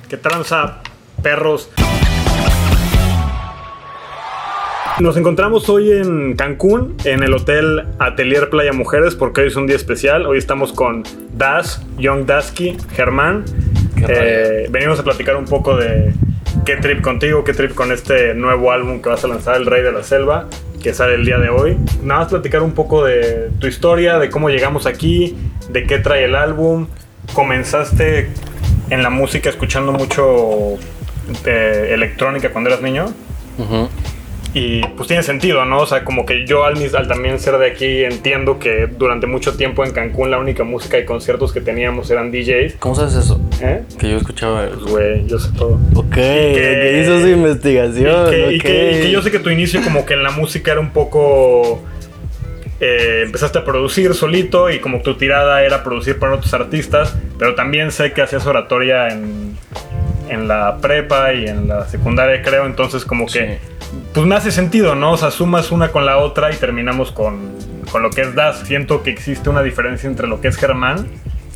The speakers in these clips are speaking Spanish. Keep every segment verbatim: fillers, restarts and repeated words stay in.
¿Qué tranza, perros? Nos encontramos hoy en Cancún, en el Hotel Atelier Playa Mujeres, porque hoy es un día especial. Hoy estamos con Das, Young Dasky, Germán. Eh, venimos a platicar un poco de qué trip contigo, qué trip con este nuevo álbum que vas a lanzar, El Rey de la Selva, que sale el día de hoy. Nada más platicar un poco de tu historia, de cómo llegamos aquí, de qué trae el álbum. Comenzaste en la música escuchando mucho eh, electrónica cuando eras niño. Uh-huh. Y pues tiene sentido, ¿no? O sea, como que yo al, al también ser de aquí entiendo que durante mucho tiempo en Cancún la única música y conciertos que teníamos eran D Js. ¿Cómo sabes eso? ¿Eh? Que yo escuchaba... Pues güey, yo sé todo. Ok, que, que hizo su investigación. Y que, okay. y, que, y que yo sé que tu inicio como que en la música era un poco... Eh, empezaste a producir solito y como tu tirada era producir para otros artistas, pero también sé que hacías oratoria en, en la prepa y en la secundaria, creo, entonces como que... Sí. Pues me hace sentido, ¿no? O sea, sumas una con la otra y terminamos con, con lo que es Das. Siento que existe una diferencia entre lo que es Germán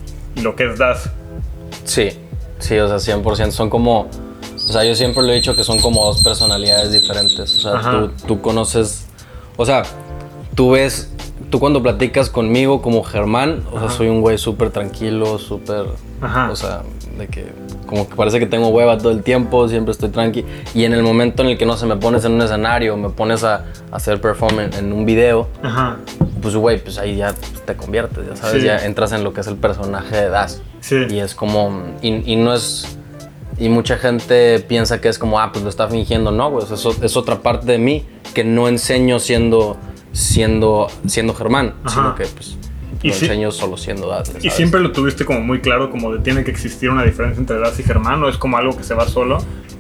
y lo que es Das. Sí, sí, o sea, cien por ciento. Son como... O sea, yo siempre le he dicho que son como dos personalidades diferentes. O sea, tú, tú conoces... O sea, tú ves... Tú cuando platicas conmigo como Germán, o Ajá. sea, soy un güey súper tranquilo, súper... O sea, de que... Como que parece que tengo hueva todo el tiempo, siempre estoy tranqui. Y en el momento en el que, no sé, me pones en un escenario, me pones a, a hacer performance en un video, Ajá. pues güey, pues ahí ya te conviertes, ya sabes, sí. ya entras en lo que es el personaje de Das. Sí. Y es como... Y, y no es... Y mucha gente piensa que es como, ah, pues lo está fingiendo. No, güey, es, es otra parte de mí que no enseño siendo... siendo, siendo Germán, Ajá. sino que pues lo y enseño sí, solo siendo Das. ¿sabes? ¿Y siempre lo tuviste como muy claro, como de tiene que existir una diferencia entre Das y Germán, o es como algo que se va solo?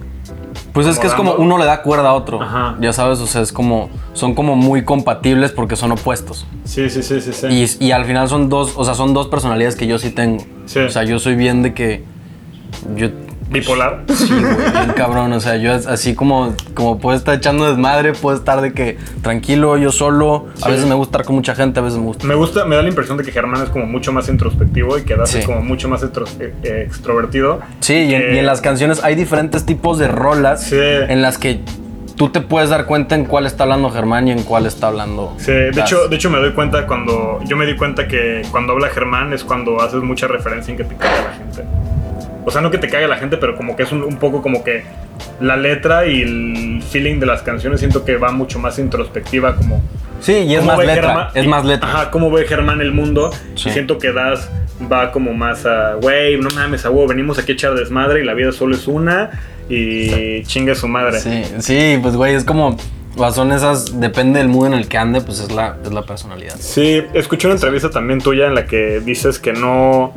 Pues es que es como uno le da cuerda a otro, Ajá. ya sabes, o sea, es como, son como muy compatibles porque son opuestos. Sí, sí, sí, sí, sí. Y, y al final son dos, o sea, son dos personalidades que yo sí tengo. Sí. O sea, yo soy bien de que yo... ¿Bipolar? Sí, güey, bien cabrón, o sea, yo así como, como puedo estar echando desmadre, puedo estar de que tranquilo, yo solo, sí. a veces me gusta estar con mucha gente, a veces me gusta. Me gusta, me da la impresión de que Germán es como mucho más introspectivo y que Das sí. es como mucho más extro, eh, extrovertido. Sí, y, en, y en las canciones hay diferentes tipos de rolas sí. en las que tú te puedes dar cuenta en cuál está hablando Germán y en cuál está hablando Sí, de Das. hecho, de hecho me doy cuenta cuando, yo me di cuenta que cuando habla Germán es cuando haces mucha referencia en que te caga la gente. O sea, no que te caiga la gente, pero como que es un, un poco como que la letra y el feeling de las canciones siento que va mucho más introspectiva, como... Sí, y es más letra, Germán, es más letra. Ajá, cómo ve Germán el mundo. Sí. Y siento que Das va como más a... Güey, no mames, a huevo, venimos aquí a echar desmadre y la vida solo es una y sí. chingue su madre. Sí, sí, pues güey, es como... Son esas, depende del mood en el que ande, pues es la, es la personalidad. Sí, escuché una entrevista también tuya en la que dices que no...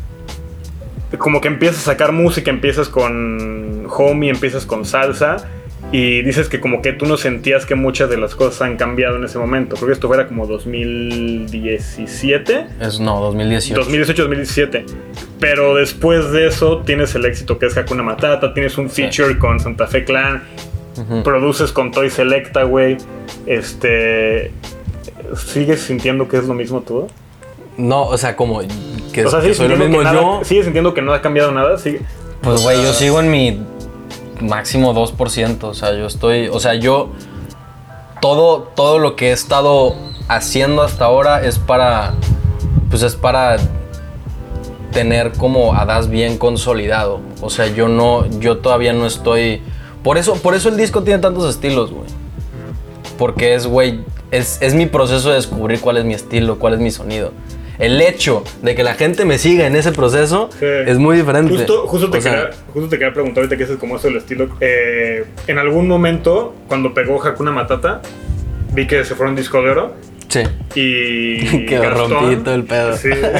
Como que empiezas a sacar música, empiezas con Homie, empiezas con salsa y dices que como que tú no sentías que muchas de las cosas han cambiado en ese momento. Creo que esto era como dos mil diecisiete. Es, no, dos mil dieciocho. dos mil dieciocho, dos mil diecisiete. Pero después de eso tienes el éxito que es Hakuna Matata, tienes un feature sí. con Santa Fe Clan, uh-huh. produces con Toy Selecta, güey. Este... ¿Sigues sintiendo que es lo mismo todo? No, o sea, como que, o sea, que soy lo mismo nada, yo. ¿Sigues sintiendo que no ha cambiado nada? ¿Sigue? Pues, güey, yo sigo en mi máximo dos por ciento. O sea, yo estoy... O sea, yo... Todo, todo lo que he estado haciendo hasta ahora es para... Pues es para tener como a Das bien consolidado. O sea, yo no... Yo todavía no estoy... Por eso, por eso el disco tiene tantos estilos, güey. Porque es, güey... Es, es mi proceso de descubrir cuál es mi estilo, cuál es mi sonido. El hecho de que la gente me siga en ese proceso sí. es muy diferente. Justo, justo, te quería, justo te quería preguntar ahorita que ese es como eso del estilo. Eh, en algún momento, cuando pegó Hakuna Matata, vi que se fueron disco de oro. Sí. Y que Gastón, rompí todo el pedo. Sí. Eso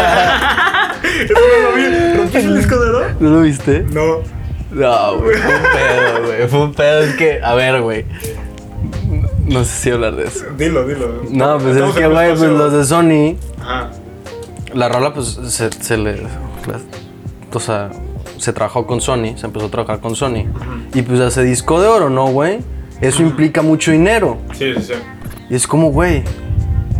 no lo vi. ¿Rompiste el disco de oro? ¿No lo viste? No. No, güey. Fue un pedo, güey. Fue un pedo. Es que, a ver, güey. No sé si hablar de eso. Dilo, dilo. No, pues Estamos es que, güey, pues los de Sony. Ajá. La rola, pues, se, se le... La, o sea, se trabajó con Sony, se empezó a trabajar con Sony. Uh-huh. Y pues hace disco de oro, ¿no, güey? Eso uh-huh. implica mucho dinero. Sí, sí, sí. Y es como, güey,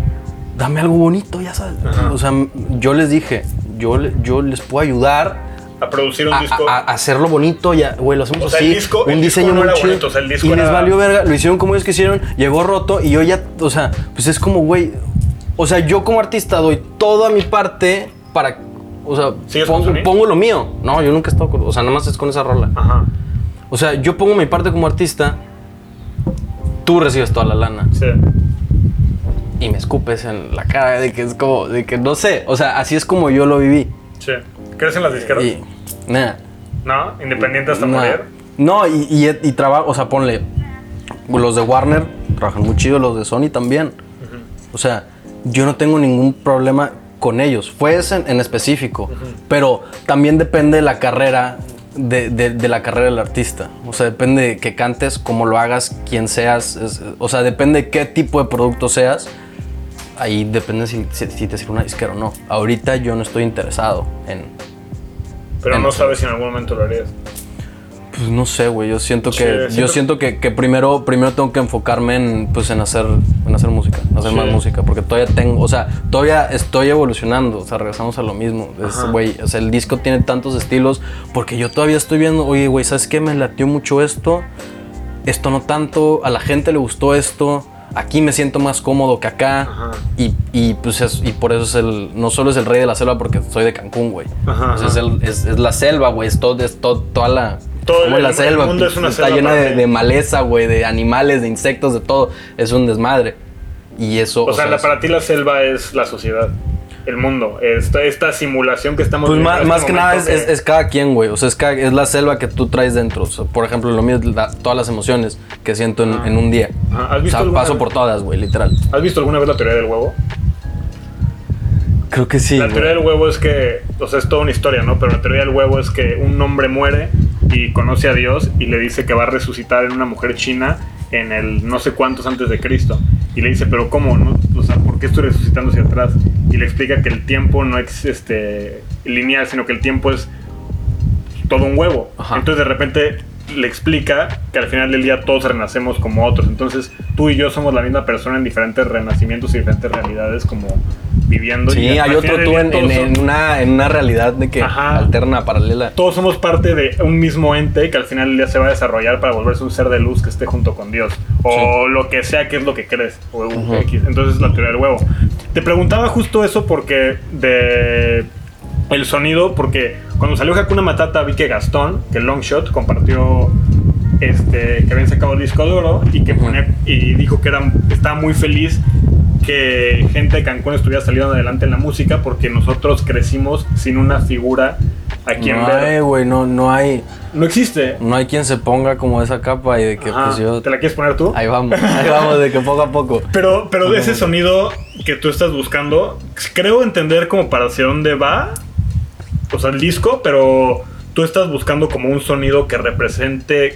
dame algo bonito, ya sabes. Uh-huh. O sea, yo les dije, yo, yo les puedo ayudar a producir un a, disco. A, a hacerlo bonito, ya, güey, lo hacemos o sea, así. El disco, un el diseño disco no muy era chido. bonito, o sea, el disco y era... les valió verga, lo hicieron como ellos quisieron, llegó roto y yo ya, o sea, pues es como, güey, o sea, yo como artista doy toda mi parte para, o sea, pongo, pongo lo mío. No, yo nunca he estado con, o sea, nada más es con esa rola. Ajá. O sea, yo pongo mi parte como artista, tú recibes toda la lana. Sí. Y me escupes en la cara de que es como, de que no sé, o sea, así es como yo lo viví. Sí. ¿Crees en las disqueras? Y, nah. ¿No? ¿Independiente hasta nah. morir? No, y, y, y trabajo, o sea, ponle, los de Warner trabajan muy chido, los de Sony también. Uh-huh. O sea, yo no tengo ningún problema con ellos, fue ese en, en específico, uh-huh. Pero también depende de la carrera, de, de, de la carrera del artista. O sea, depende de que cantes, cómo lo hagas, quién seas, es, o sea, depende de qué tipo de producto seas. Ahí depende si, si, si te sirve una disquera o no. Ahorita yo no estoy interesado en... Pero en no hacer. sabes si en algún momento lo harías. Pues no sé, güey. Yo siento que, sí, siento... yo siento que, que primero, primero tengo que enfocarme en, pues, en hacer, en hacer música, en hacer sí. más música, porque todavía tengo, o sea, todavía estoy evolucionando. O sea, regresamos a lo mismo. Es, güey, o sea, el disco tiene tantos estilos, porque yo todavía estoy viendo, oye, güey, ¿sabes qué? Me latió mucho esto, esto no tanto, a la gente le gustó esto. Aquí me siento más cómodo que acá. Y, y, pues es, y por eso es el... No solo es el rey de la selva porque soy de Cancún, güey. Pues es, el, es, es la selva, güey. Es, todo, es todo, toda la... Todo el, la el, selva. El mundo es una está selva llena de, de maleza, güey. De animales, de insectos, de todo. Es un desmadre. Y eso... O, o sea, sea la, es, para ti la selva es la sociedad. El mundo. Esta, esta simulación que estamos pues viviendo. Pues más, más este que nada es, que... es, es cada quien, güey. O sea, es, cada, es la selva que tú traes dentro. O sea, por ejemplo, lo mío es la, todas las emociones que siento en, en un día. ¿Has visto o sea, paso vez? por todas, güey, literal. ¿Has visto alguna vez la teoría del huevo? Creo que sí. La güey. teoría del huevo es que, o sea, es toda una historia, ¿no? Pero la teoría del huevo es que un hombre muere y conoce a Dios y le dice que va a resucitar en una mujer china en el no sé cuántos antes de Cristo. Y le dice, pero ¿cómo? ¿No? O sea, ¿por qué estoy resucitando hacia atrás? Y le explica que el tiempo no es este, lineal, sino que el tiempo es todo un huevo. Ajá. Entonces de repente le explica que al final del día todos renacemos como otros. Entonces tú y yo somos la misma persona en diferentes renacimientos y diferentes realidades, como viviendo. Sí, y hay otro tú en, en, en, una, en una realidad de que Ajá. alterna, paralela. Todos somos parte de un mismo ente que al final del día se va a desarrollar para volverse un ser de luz que esté junto con Dios. O sí. lo que sea que es lo que crees. O uh-huh. X. Entonces la teoría del huevo. Te preguntaba justo eso porque de... el sonido, porque cuando salió Hakuna Matata vi que Gastón, que Longshot, compartió este, que habían sacado el disco de oro y que pone, y dijo que era, estaba muy feliz que gente de Cancún estuviera saliendo adelante en la música porque nosotros crecimos sin una figura a quien no ver. No hay, güey, no, no hay... No existe. No hay quien se ponga como esa capa y de que Ajá. pues yo... ¿Te la quieres poner tú? Ahí vamos, ahí vamos, de que poco a poco. Pero, pero de ese sonido que tú estás buscando, creo entender como para hacia dónde va, o sea, el disco, pero tú estás buscando como un sonido que represente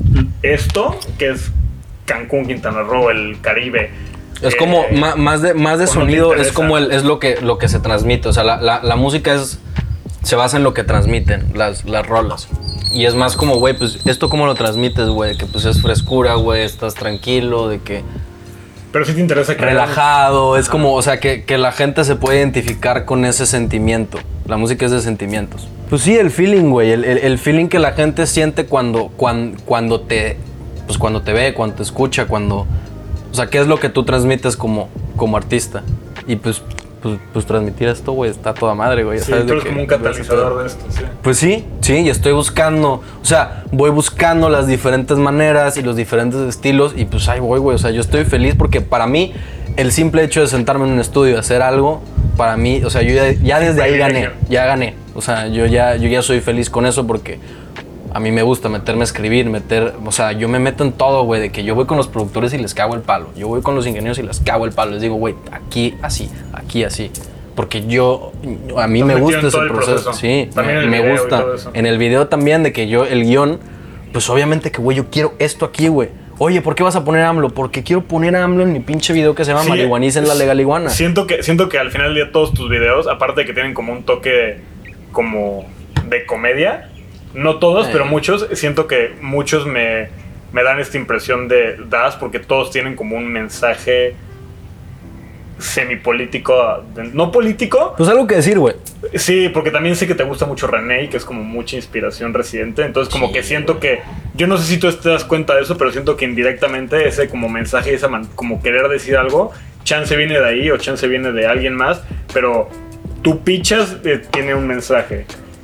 esto, que es Cancún, Quintana Roo, el Caribe. Es eh, como ma, más de más de sonido, no es como el, es lo que lo que se transmite. O sea, la, la, la música es se basa en lo que transmiten las, las rolas. Y es más como, güey, pues esto cómo lo transmites, güey, que pues es frescura, güey, estás tranquilo, de que pero sí te interesa que relajado, Ajá. es como, o sea, que, que la gente se puede identificar con ese sentimiento. La música es de sentimientos. Pues sí, el feeling, güey, el, el, el feeling que la gente siente cuando, cuando, cuando te, pues cuando te ve, cuando te escucha, cuando, o sea, qué es lo que tú transmites como, como artista. Y pues, pues, pues transmitir esto, güey, está toda madre, güey. Sí, ¿sabes? tú eres como un catalizador de esto, sí. Pues sí, sí, y estoy buscando, o sea, voy buscando las diferentes maneras y los diferentes estilos y pues ahí voy, güey, o sea, yo estoy feliz porque para mí el simple hecho de sentarme en un estudio y hacer algo, para mí, o sea, yo ya, ya desde ahí gané, ya gané, o sea, yo ya, yo ya soy feliz con eso porque a mí me gusta meterme a escribir, meter, o sea, yo me meto en todo, güey, de que yo voy con los productores y les cago el palo, yo voy con los ingenieros y les cago el palo, les digo, güey, aquí así, aquí así. Porque yo, a mí me gusta ese proceso. Sí, también me gusta. En el video también, de que yo, el guión, pues obviamente que, güey, yo quiero esto aquí, güey. Oye, ¿por qué vas a poner AMLO? Porque quiero poner a AMLO en mi pinche video que se llama sí, Marihuaniza en la Legal Iguana. Siento que, siento que al final del día todos tus videos, aparte de que tienen como un toque como de comedia, no todos, eh. pero muchos, siento que muchos me, me dan esta impresión de Das porque todos tienen como un mensaje semipolítico, no político. Pues algo que decir, güey. Sí, porque también sé que te gusta mucho René, que es como mucha inspiración Residente. Entonces como sí, que siento que, yo no sé si tú te das cuenta de eso, pero siento que indirectamente ese como mensaje, esa man, como querer decir algo, chance viene de ahí o chance viene de alguien más, pero tú pichas, eh, tiene un mensaje.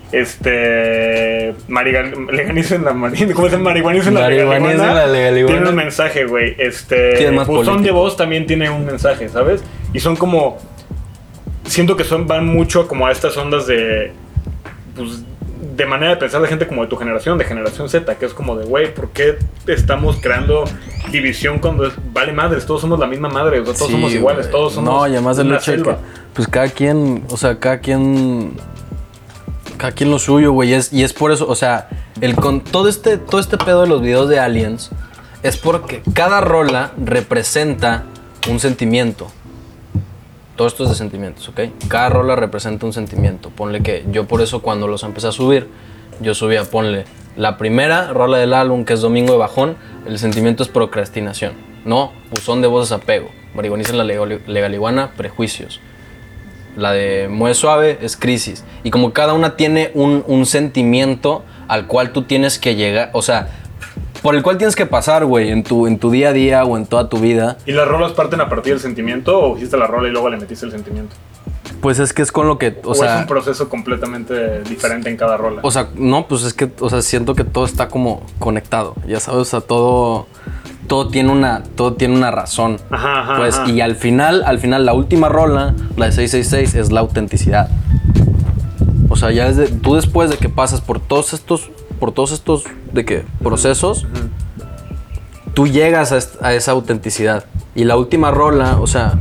Este. Marigan, leganizo en la marihuana. ¿Cómo se llama? Marihuanizo en la legaliguana. Tiene un mensaje, güey. Este. Buzón de voz también tiene un mensaje, ¿sabes? Y son como. Siento que son, van mucho como a estas ondas de. Pues. De manera de pensar de gente como de tu generación, de generación Z, que es como de, güey, ¿por qué estamos creando división cuando es, vale madres? Todos somos la misma madre, o sea, todos sí, somos iguales, wey. Todos somos. No, y además del hecho de que, pues cada quien, o sea, cada quien. Cada quien lo suyo, güey, es, y es por eso, o sea, el con todo este, todo este pedo de los videos de Aliens es porque cada rola representa un sentimiento. Todo esto es de sentimientos, ¿ok? Cada rola representa un sentimiento. Ponle que yo por eso cuando los empecé a subir, yo subía, ponle, la primera rola del álbum, que es Domingo de Bajón, el sentimiento es procrastinación, ¿no? Buzón de voz es apego, Marihuaniza en la legaliguana, prejuicios. La de Mueve Suave es crisis. Y como cada una tiene un, un sentimiento al cual tú tienes que llegar, o sea, por el cual tienes que pasar, güey, en tu, en tu día a día o en toda tu vida. ¿Y las rolas parten a partir del sentimiento o hiciste la rola y luego le metiste el sentimiento? Pues es que es con lo que, o, o sea... es un proceso completamente diferente en cada rola. O sea, no, pues es que, o sea, siento que todo está como conectado, ya sabes, o sea, todo... Todo tiene una, todo tiene una razón. Ajá, ajá, pues, ajá. Y al final, al final, la última rola, la de seiscientos sesenta y seis, es la autenticidad. O sea, ya desde, tú después de que pasas por todos estos, por todos estos de que, procesos, uh-huh. tú llegas a, a esa autenticidad. Y la última rola, o sea,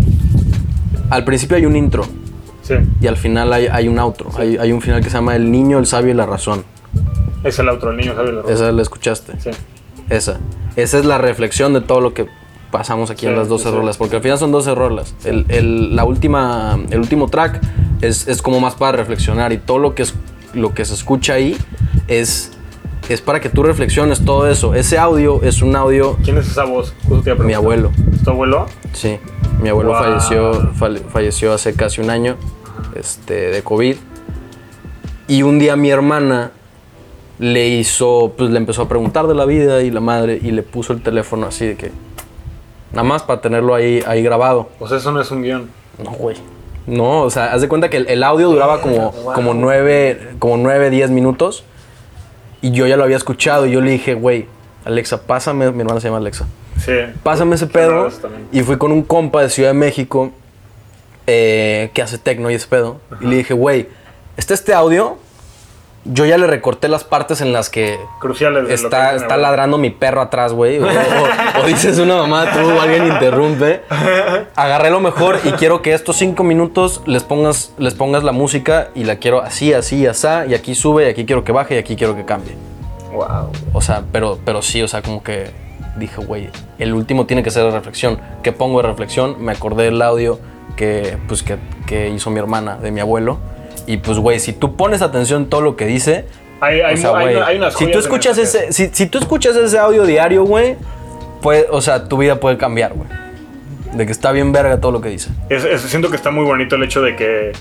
al principio hay un intro. Sí. Y al final hay, hay un outro. Sí. Hay, hay un final que se llama El niño, el sabio y la razón. Es el outro, El niño, el sabio y la razón. Esa la escuchaste. Sí. Esa. Esa es la reflexión de todo lo que pasamos aquí sí, en las doce sí, rolas. Porque al final son doce rolas. Sí. El, el, la última, el último track es, es como más para reflexionar. Y todo lo que, es, lo que se escucha ahí es, es para que tú reflexiones todo eso. Ese audio es un audio... ¿Quién es esa voz? Mi abuelo. ¿Es tu abuelo? Sí. Mi abuelo wow. falleció, falle, falleció hace casi un año este, de COVID. Y un día mi hermana... le hizo, pues le empezó a preguntar de la vida y la madre y le puso el teléfono así de que nada más para tenerlo ahí, ahí grabado. O sea, eso no es un guión. No, güey. No, o sea, haz de cuenta que el, el audio duraba como, wow. como nueve, como nueve, diez minutos y yo ya lo había escuchado y yo le dije, güey, Alexa, pásame, mi hermana se llama Alexa. Sí. Pásame ese pedo y fui con un compa de Ciudad de México eh, que hace techno y ese pedo. Ajá. Y le dije, güey, está este audio... Yo ya le recorté las partes en las que cruciales de está, lo que está ladrando mi perro atrás, güey. O, o, o dices una mamá, tú o alguien interrumpe. Agarré lo mejor y quiero que estos cinco minutos les pongas, les pongas la música y la quiero así, así, así. Y aquí sube, y aquí quiero que baje, y aquí quiero que cambie. Wow. O sea, pero, pero sí, o sea, como que dije, güey, el último tiene que ser de reflexión. ¿Qué pongo de reflexión? Me acordé del audio que, pues, que, que hizo mi hermana, de mi abuelo. Y pues, güey, si tú pones atención en todo lo que dice... Hay, hay, o sea, hay, hay unas si tú escuchas ese, si, si tú escuchas ese audio diario, güey, pues, o sea, tu vida puede cambiar, güey. De que está bien verga todo lo que dice. Es, es, siento que está muy bonito el hecho de que...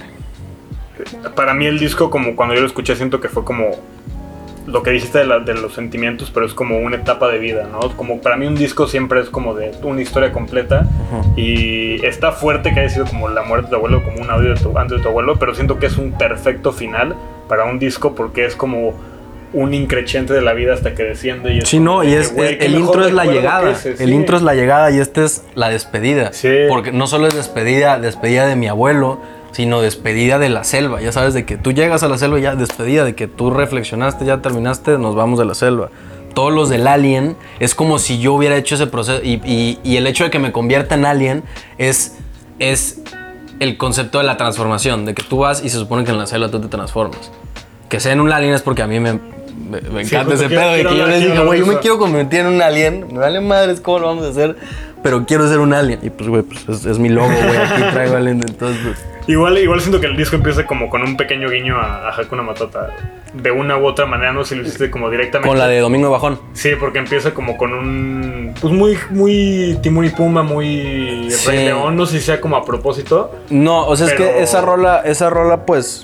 Para mí el disco, como cuando yo lo escuché, siento que fue como... Lo que dijiste de, la, de los sentimientos, pero es como una etapa de vida, ¿no? Como para mí un disco siempre es como de una historia completa. Uh-huh. Y está fuerte que haya sido como la muerte de tu abuelo, como un audio de tu, antes de tu abuelo, pero siento que es un perfecto final para un disco porque es como un increchente de la vida hasta que desciende. Y es sí, no, y es, que, wey, el intro es la llegada. Ese, el sí. intro es la llegada y esta es la despedida. Sí. Porque no solo es despedida, despedida de mi abuelo, sino despedida de la selva. Ya sabes, de que tú llegas a la selva y ya despedida, de que tú reflexionaste, ya terminaste, nos vamos de la selva. Todos los del Alien es como si yo hubiera hecho ese proceso y, y, y el hecho de que me convierta en Alien es, es el concepto de la transformación, de que tú vas y se supone que en la selva tú te transformas. Que sea en un Alien es porque a mí me, me, me encanta sí, ese pedo de que yo les dije, güey, yo me quiero convertir en un Alien, me vale madres cómo lo vamos a hacer, pero quiero ser un alien. Y pues, güey, pues es, es mi logo, güey. Aquí traigo alien. Entonces, pues. Igual, igual siento que el disco empieza como con un pequeño guiño a, a Hakuna Matata. De una u otra manera, no sé si lo hiciste como directamente. Con la de Domingo de Bajón. Sí, porque empieza como con un... Pues muy, muy Timón y Pumba, muy Sí. Rey León. No sé si sea como a propósito. No, o sea, pero... es que esa rola, esa rola, pues...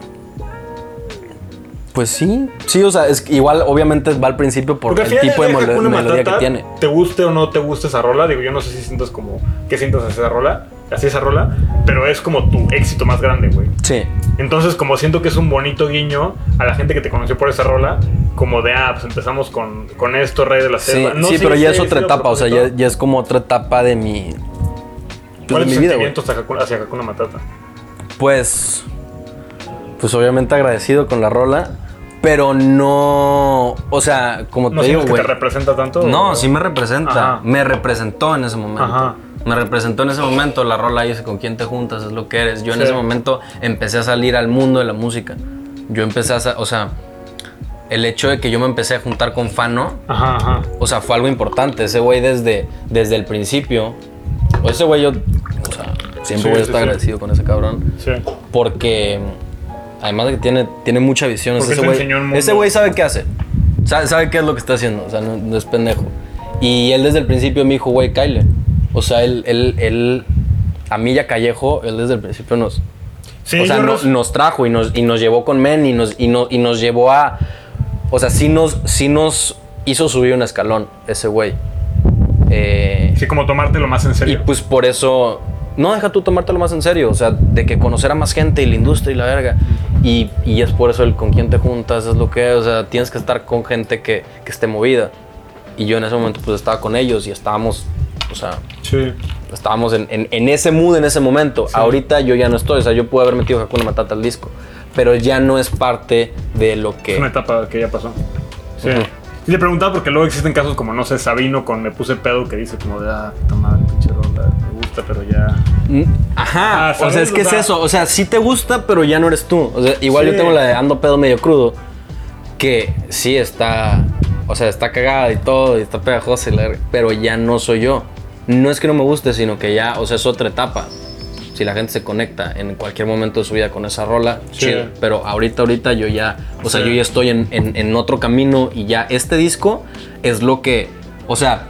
Pues sí, sí, o sea, es que igual obviamente va al principio por Porque el tipo de, de melo- Hakuna melodía Matata, que tiene. Te guste o no te guste esa rola, digo, yo no sé si sientas como... ¿Qué sientas hacia esa rola? Así esa rola, pero es como tu éxito más grande, güey. Sí. Entonces, como siento que es un bonito guiño a la gente que te conoció por esa rola, como de, ah, pues empezamos con, con esto, Rey de la Sí, Selva. No sí, sé pero si ya haya es otra sido a etapa, o sea, ya, propósito. ya es como otra etapa de mi... Pues ¿Cuál de es mi tu vida, güey. sentimiento hacia Hakuna, hacia Hakuna Matata? Pues... Pues obviamente agradecido con la rola, pero no... O sea, como ¿No te digo, sientes que güey... te representa tanto? No, o- sí me representa. Ajá. Me representó en ese momento. Ajá. Me representó en ese momento. La rola dice con quién te juntas, es lo que eres. Yo en Sí. ese momento empecé a salir al mundo de la música. Yo empecé a... sa- O sea, el hecho de que yo me empecé a juntar con Fano, Ajá, ajá. o sea, fue algo importante. Ese güey desde, desde el principio... O ese güey yo... O sea, siempre Sí, voy a sí, estar sí. agradecido con ese cabrón. Sí. Porque... Además de que tiene, tiene mucha visión. Porque Ese te güey, enseñó un mundo. ese güey sabe qué hace. Sabe, sabe qué es lo que está haciendo. O sea, no, no es pendejo. Y él desde el principio me dijo, güey, Kyle. O sea, él, él, él, a mí y a Callejo, él desde el principio nos... Sí, o sea, yo no- los- nos trajo y nos, y nos llevó con Men y nos, y, no, y nos llevó a... O sea, sí nos, sí nos hizo subir un escalón, ese güey. Eh, Sí, como tomártelo más en y serio. pues por eso... No, deja tú tomártelo más en serio. O sea, de que conocer a más gente y la industria y la verga. Y, y es por eso el con quién te juntas, es lo que es. O sea, tienes que estar con gente que, que esté movida. Y yo en ese momento pues estaba con ellos y estábamos... O sea, Sí. estábamos en, en, en ese mood en ese momento. Ahorita yo ya no estoy. O sea, yo pude haber metido Hakuna Matata al disco. Pero ya no es parte de lo que... Es una etapa que ya pasó. Sí. Ujú. Y le preguntaba porque luego existen casos como, no sé, Sabino con Me Puse Pedo, que dice como de, ah, puta madre, pinche rola, me gusta, pero ya... Mm, Ajá, Ah, o sea, ¿sabes? es que O es sea- eso, o sea, sí te gusta, pero ya no eres tú. O sea, igual Sí. yo tengo la de Ando Pedo Medio Crudo, que sí está, o sea, está cagada y todo, y está pegajosa, y la verga, pero ya no soy yo. No es que no me guste, sino que ya, o sea, es otra etapa. Si la gente se conecta en cualquier momento de su vida con esa rola, Sí. chido. Pero ahorita, ahorita yo ya, o sea, Sí. yo ya estoy en, en, en otro camino y ya este disco es lo que, o sea,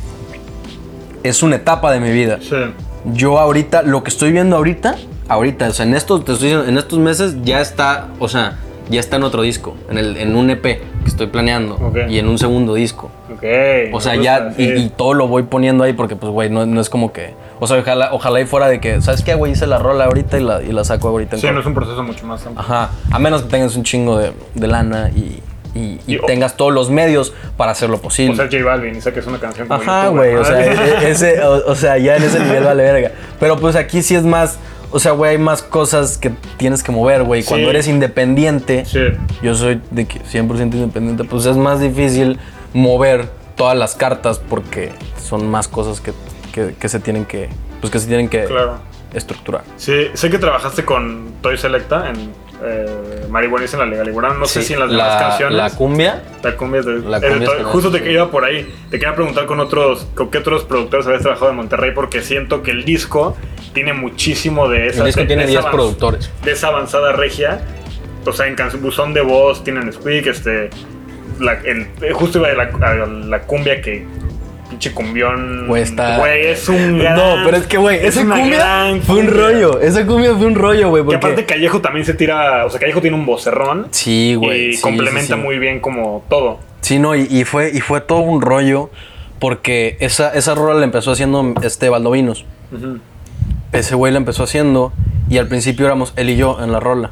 es una etapa de mi vida. Sí. Yo ahorita, lo que estoy viendo ahorita, ahorita, o sea, en estos, te estoy diciendo, en estos meses ya está, o sea, ya está en otro disco, en, el, en un E P que estoy planeando Ok. y en un segundo disco. Ok. O sea, me ya, gusta, y, sí. y todo lo voy poniendo ahí porque, pues, güey, no, no es como que, o sea, ojalá, ojalá y fuera de que, ¿sabes qué, güey? Hice la rola ahorita y la, y la saco ahorita en Sí, corto. no es un proceso mucho más amplio. Ajá, a menos que tengas un chingo de, de lana y, y, y Y- tengas todos los medios para hacerlo posible. O sea, J Balvin y saques una canción como Ajá, YouTube, güey, o ¿verdad? sea, e- ese, o, o sea, ya en ese nivel vale verga. Pero pues aquí sí es más, o sea, güey, hay más cosas que tienes que mover, güey. Cuando Sí. eres independiente, Sí. yo soy de que cien por ciento independiente, pues es más difícil mover todas las cartas porque son más cosas que, que, que se tienen que, pues que se tienen que Claro. estructurar. Sí, sé que trabajaste con Toy Selecta en eh, Marihuaniza en la Legal Iguana. No sé Sí, si en las la, demás canciones. La cumbia, La cumbia es de, La es de cumbia es Toy- con justo él, te sí. quería por ahí. Te quería preguntar con otros, con qué otros productores habías trabajado en Monterrey, porque siento que el disco tiene muchísimo de esa. el disco de- tiene de diez esa avanz- productores. De esa avanzada regia. O sea, en canción Buzón de Voz tienen Squeak, este. La, el, justo iba de la, a la cumbia que. Pinche cumbión. Güey, está- Güey, es un gran. No, pero es que, güey, es esa una cumbia gran fue un cumbia. rollo. Esa cumbia fue un rollo, güey. Y Porque... aparte Callejo también se tira. O sea, Callejo tiene un vocerrón. Sí, güey. Y sí, complementa sí, sí. muy bien como todo. Sí, no, y, y fue, y fue todo un rollo porque esa, esa rola la empezó haciendo este Valdovinos. Ujú. Ese güey la empezó haciendo y al principio éramos él y yo en la rola.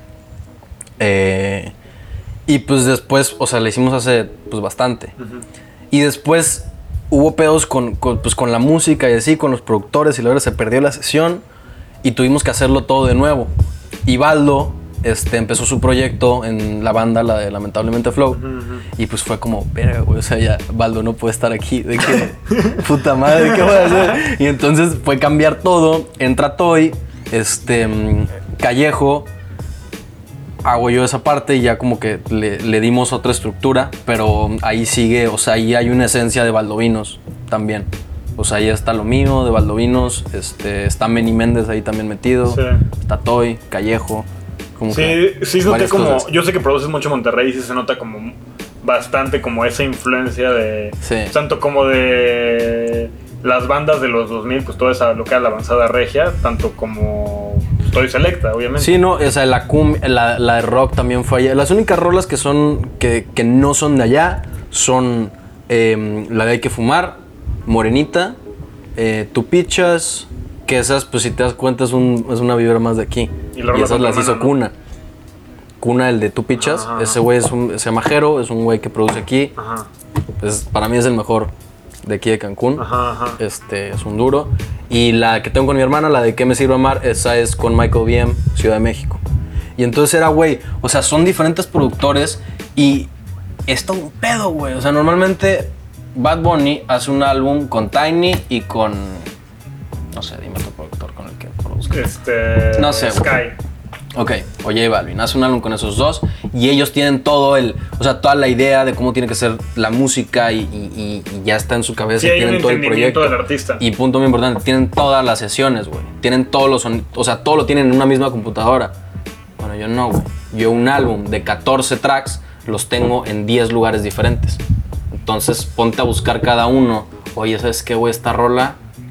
Eh, y pues después, o sea, le hicimos hace pues bastante. Ujú. Y después hubo pedos con, con, pues, con la música y así, con los productores y luego se perdió la sesión y tuvimos que hacerlo todo de nuevo. Y Baldo este, empezó su proyecto en la banda, la de Lamentablemente Flow. Ujú, ujú. Y pues fue como, verga, güey, o sea, ya Baldo no puede estar aquí. De que, puta madre, ¿qué voy a hacer? Y entonces fue cambiar todo. Entra Toy, este, mm, Callejo, hago yo esa parte y ya como que le, le dimos otra estructura, pero ahí sigue, o sea, ahí hay una esencia de Baldovinos también. O sea, ahí está lo mío, de Valdovinos, este, está Manny Méndez ahí también metido, Sí. está Toy, Callejo. Como Sí, que sí se nota varias como... cosas. Yo sé que produces mucho Monterrey y sí se nota como bastante como esa influencia de... Sí. Tanto como de las bandas de los dos mil, pues toda esa, lo que era la avanzada regia, tanto como Toy Selecta, obviamente. Sí, no, o sea, la, cum, la, la de rock también fue allá. Las únicas rolas que son que, que no son de allá son eh, la de Hay que Fumar, Morenita, eh, Tu Pichas, que esas, pues si te das cuenta, es, un, es una vibra más de aquí. Y, Y, la rola esas con las tu hizo hermana, ¿no? Cuna. Cuna, el de Tu Pichas. Ajá, ajá. Ese güey es un, se llama Jero, es un güey que produce aquí. Ajá, Es, para mí es el mejor de aquí de Cancún. ajá, ajá. Este, es un duro. Y la que tengo con mi hermana, la de ¿Qué me sirve amar? Esa es con Michael B M, Ciudad de México. Y entonces era, güey, o sea, son diferentes productores y es todo un pedo, güey. O sea, normalmente Bad Bunny hace un álbum con Tiny y con... No sé, dime tu productor con el que produzca. Este... No sé, Sky. Ok, o J Balvin, hace un álbum con esos dos y ellos tienen todo el, o sea, toda la idea de cómo tiene que ser la música y, y, y ya está en su cabeza, Sí, y hay tienen un todo el entendimiento proyecto. del artista. Y punto muy importante, tienen todas las sesiones, güey. Tienen todos los son, o sea, todo lo tienen en una misma computadora. Bueno, yo no, güey. Yo un álbum de catorce tracks los tengo en diez lugares diferentes. Entonces, ponte a buscar cada uno. Oye, ¿sabes qué, güey? Esta rola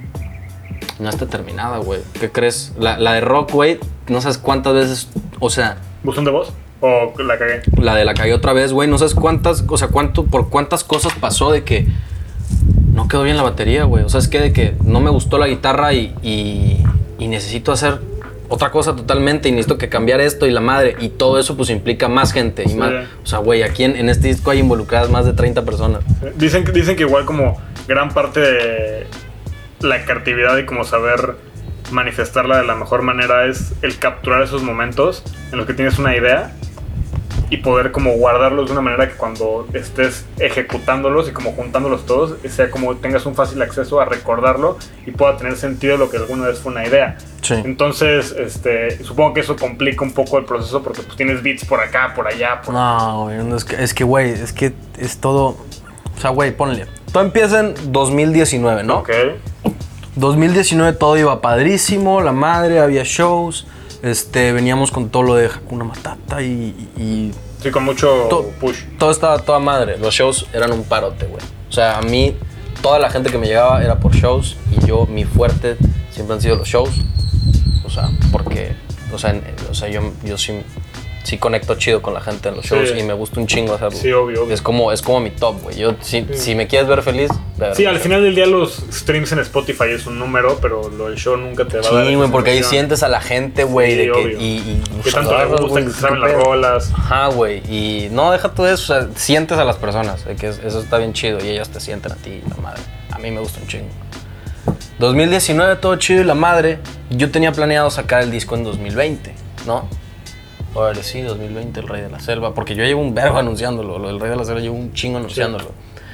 no está terminada, güey. ¿Qué crees? La, la de rock, güey, no sabes cuántas veces, o sea, ¿Buzón de voz? ¿O la cagué? la de la cagué otra vez, güey, no sabes cuántas, o sea, cuánto, por cuántas cosas pasó de que no quedó bien la batería, güey. O sea, es que de que no me gustó la guitarra y, y, y necesito hacer otra cosa totalmente y necesito que cambiar esto y la madre. Y todo eso pues implica más gente. Y Sí. más, o sea, güey, aquí en, en este disco hay involucradas más de treinta personas. Dicen, que- dicen que igual como gran parte de la creatividad y como saber manifestarla de la mejor manera es el capturar esos momentos en los que tienes una idea y poder como guardarlos de una manera que cuando estés ejecutándolos y como juntándolos todos, sea como tengas un fácil acceso a recordarlo y pueda tener sentido lo que alguna vez fue una idea. Sí. Entonces, este, supongo que eso complica un poco el proceso porque pues tienes beats por acá, por allá, por... No, güey, no, es que, es que, güey, es que es todo... O sea, güey, ponle. Todo empieza en dos mil diecinueve, ¿no? Ok. dos mil diecinueve todo iba padrísimo, la madre, había shows, este, veníamos con todo lo de Hakuna Matata y, y Sí, con mucho To- push. todo estaba toda madre. Los shows eran un parote, güey. O sea, a mí, toda la gente que me llegaba era por shows y yo, mi fuerte siempre han sido los shows. O sea, porque, o sea, en- o sea yo, yo sí, sí conecto chido con la gente en los shows Sí. y me gusta un chingo hacerlo. Sí, obvio, obvio. Es como, es como mi top, güey. Yo, si, Sí. si me quieres ver feliz, ve a Sí, ver. al final del día los streams en Spotify es un número, pero lo del show nunca te va a dar. Sí, esa güey, porque ahí sensación. sientes a la gente, güey, Sí, de que... obvio. Y, y, Que tanto le agarras, gusta, güey, que se ¿qué saben las pedo? rolas. Ajá, güey. Y no, deja todo eso. O sea, sientes a las personas. de que eso está bien chido. Y ellas te sienten a ti, la madre. A mí me gusta un chingo. dos mil diecinueve, todo chido y la madre. Yo tenía planeado sacar el disco en dos mil veinte, ¿no? Órale, sí, dos mil veinte, El Rey de la Selva. Porque yo llevo un verbo anunciándolo. Lo del Rey de la Selva llevo un chingo anunciándolo.